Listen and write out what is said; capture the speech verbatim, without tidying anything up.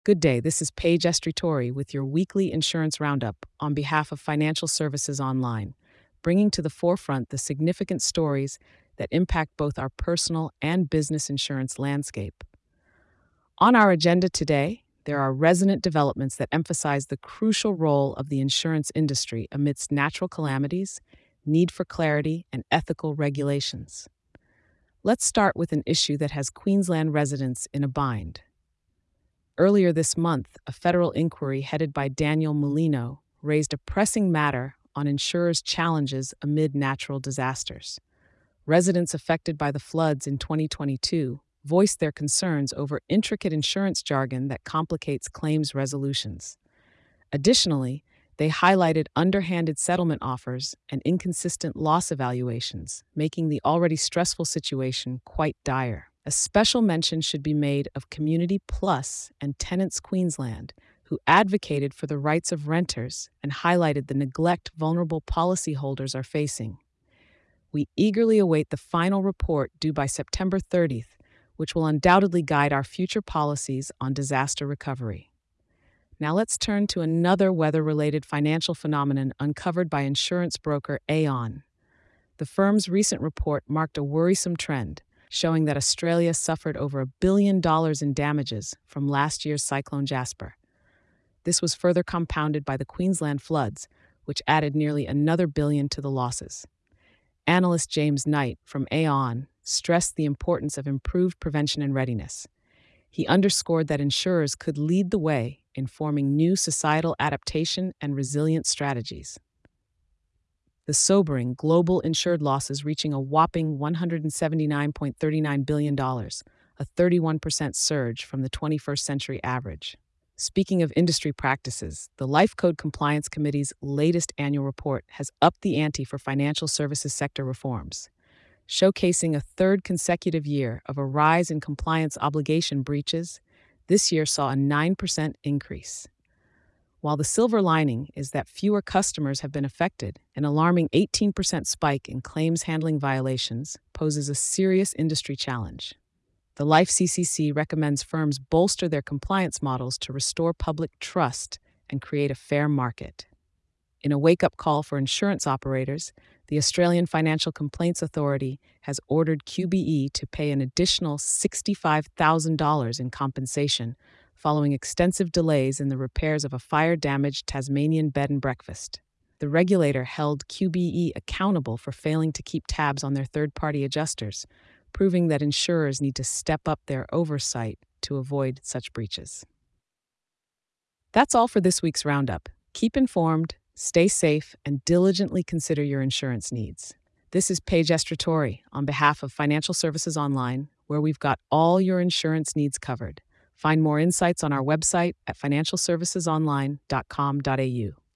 Good day, this is Paige Estritori with your weekly insurance roundup on behalf of Financial Services Online, bringing to the forefront the significant stories that impact both our personal and business insurance landscape. On our agenda today, there are resonant developments that emphasize the crucial role of the insurance industry amidst natural calamities, need for clarity, and ethical regulations. Let's start with an issue that has Queensland residents in a bind. Earlier this month, a federal inquiry headed by Daniel Molino raised a pressing matter on insurers' challenges amid natural disasters. Residents affected by the floods in twenty twenty-two voiced their concerns over intricate insurance jargon that complicates claims resolutions. Additionally, they highlighted underhanded settlement offers and inconsistent loss evaluations, making the already stressful situation quite dire. A special mention should be made of Community Plus and Tenants Queensland, who advocated for the rights of renters and highlighted the neglect vulnerable policyholders are facing. We eagerly await the final report due by September thirtieth, which will undoubtedly guide our future policies on disaster recovery. Now let's turn to another weather-related financial phenomenon uncovered by insurance broker Aon. The firm's recent report marked a worrisome trend, showing that Australia suffered over a billion dollars in damages from last year's Cyclone Jasper. This was further compounded by the Queensland floods, which added nearly another billion to the losses. Analyst James Knight from Aon stressed the importance of improved prevention and readiness. He underscored that insurers could lead the way in forming new societal adaptation and resilient strategies. The sobering global insured losses reaching a whopping one hundred seventy-nine point three nine billion dollars, a thirty-one percent surge from the twenty-first century average. Speaking of industry practices, the Life Code Compliance Committee's latest annual report has upped the ante for financial services sector reforms, showcasing a third consecutive year of a rise in compliance obligation breaches. This year saw a nine percent increase. While the silver lining is that fewer customers have been affected, an alarming eighteen percent spike in claims handling violations poses a serious industry challenge. The Life C C C recommends firms bolster their compliance models to restore public trust and create a fair market. In a wake-up call for insurance operators, the Australian Financial Complaints Authority has ordered Q B E to pay an additional sixty-five thousand dollars in compensation following extensive delays in the repairs of a fire-damaged Tasmanian bed and breakfast. The regulator held Q B E accountable for failing to keep tabs on their third-party adjusters, proving that insurers need to step up their oversight to avoid such breaches. That's all for this week's roundup. Keep informed, stay safe, and diligently consider your insurance needs. This is Paige Estritori on behalf of Financial Services Online, where we've got all your insurance needs covered. Find more insights on our website at financial services online dot com dot a u.